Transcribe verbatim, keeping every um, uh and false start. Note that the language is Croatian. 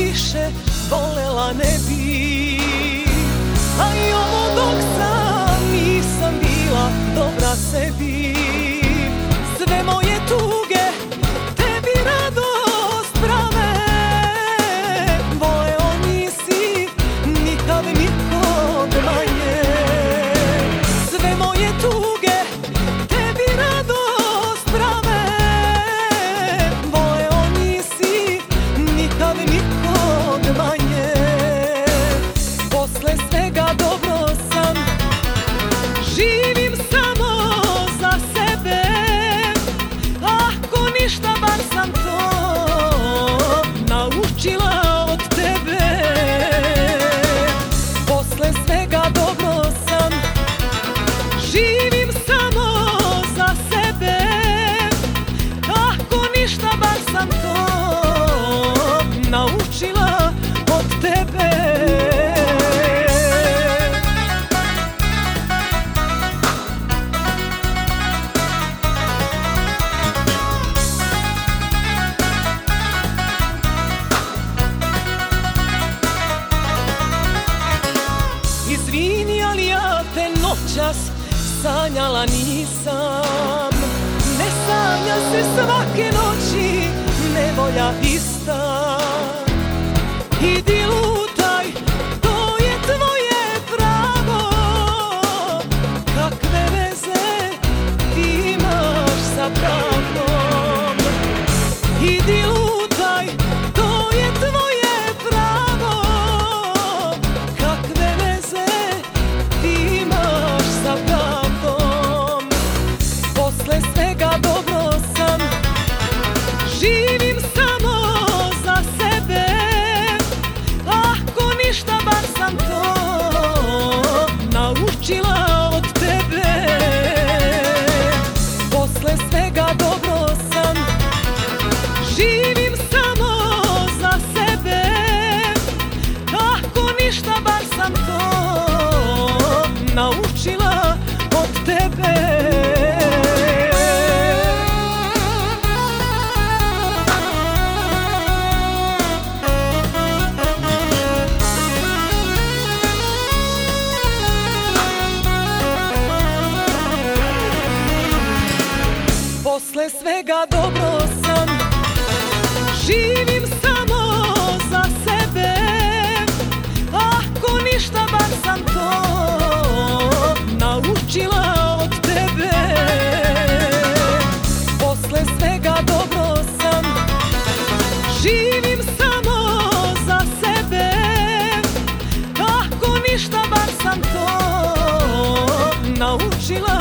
više volela ne bi. A i ovo dok sam nisam bila dobra sebi. Sve moje tuge tebi radost prave. Voleo nisi nikad nikog manje. Sve moje tuge tebi radost prave. Voleo nisi nikad nikog manje. Posle svega dobro sam, živim samo za sebe. Ako ništa, bar sam to naučila od tebe. Posle svega dobro sam, živim samo za sebe. Ako ništa, bar sam to naučila od tebe. Izvini, ali ja te noćas sanjala nisam. Ne sanja se svake noći nevolja ista. Idi lutaj, to je tvoje pravo. Kakve veze ti imaš sa pravdom? Idi lutaj, to je tvoje pravo. Kakve veze ti imaš sa pravdom? Posle svega dobro sam, živim samo za sebe. Ako ništa, bar sam to naučila od tebe. Posle svega dobro sam, živim samo za sebe. Ako ništa, bar sam to naučila od tebe. Posle svega dobro sam, živim samo za sebe. Ako ništa, bar sam to naučila od tebe. Posle svega dobro sam, živim samo za sebe. Ako ništa, bar sam to naučila